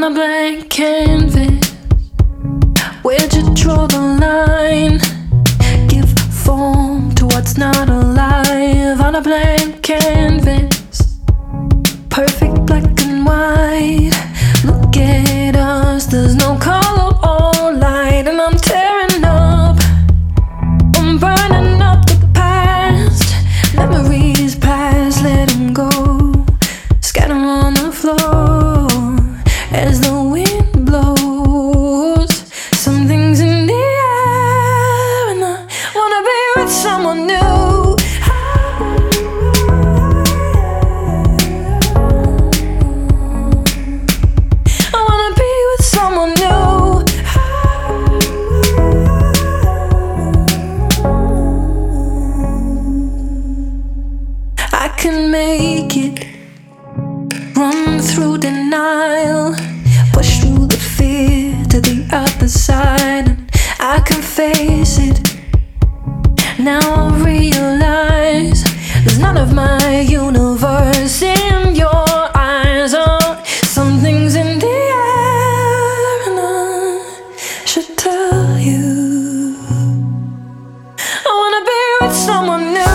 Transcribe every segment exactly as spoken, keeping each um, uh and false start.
a blank canvas. Where'd you draw the line? Give form to what's not alive. On a blank canvas, perfect black and white. Look at us, there's no color or light. And I'm tearing up, I'm burning up the past. Memories past, let them go. Scatter on the floor as the wind blows. Something's in the air and I wanna be with someone new. I wanna be with someone new. I can make it, run through denial, push through the fear to the other side, and I can face it. Now I realize there's none of my universe in your eyes. Oh, something's in the air and I should tell you. I wanna be with someone new.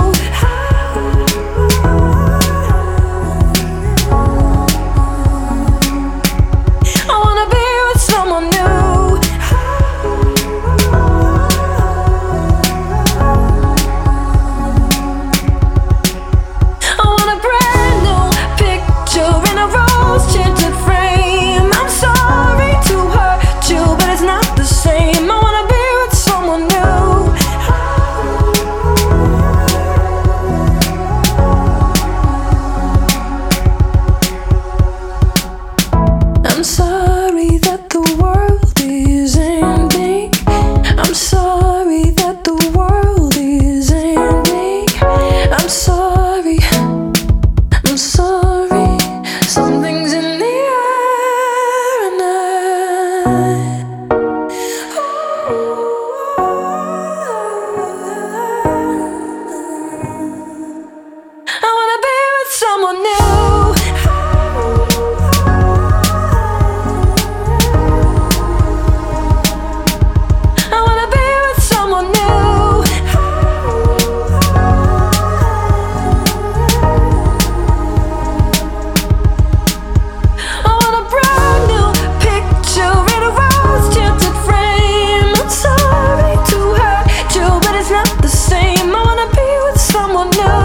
I'm sorry that the world is ending. I'm sorry that the world is ending. I'm sorry, I'm sorry. Something's in the air and I, I wanna be with someone new. No.